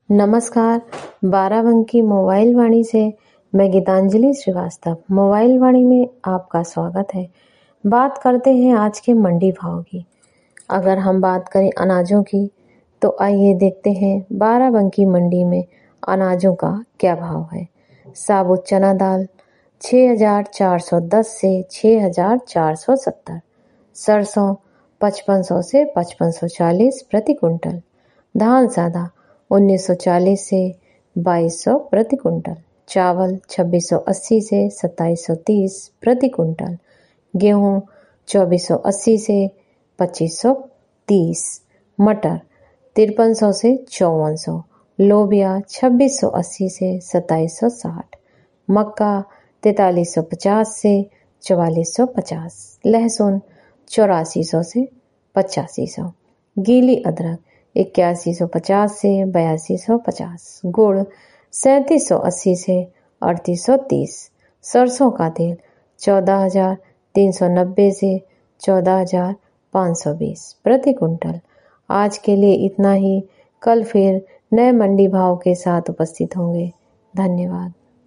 नमस्कार। बाराबंकी मोबाइल वाणी से मैं गीतांजलि श्रीवास्तव मोबाइल वाणी में आपका स्वागत है। बात करते हैं आज के मंडी भाव की। अगर हम बात करें अनाजों की तो आइए देखते हैं बाराबंकी मंडी में अनाजों का क्या भाव है। साबुत चना दाल 6410 से 6470, सरसों 5500 से 5540 प्रति कुंटल, धान सादा 1940 से 2200 प्रति कुंटल, चावल 2680 से 2730 प्रति कुंटल, गेहूं 2480 से 2530, मटर 5300 से 5400, लोबिया 2680 से 2760, मक्का 4350 से 4450, लहसुन 8400 से 8500, गीली अदरक 8150 से 8250, गुड़ 3780 से 3830, सरसों का तेल 14390 से 14520 प्रति कुंटल। आज के लिए इतना ही। कल फिर नए मंडी भाव के साथ उपस्थित होंगे। धन्यवाद।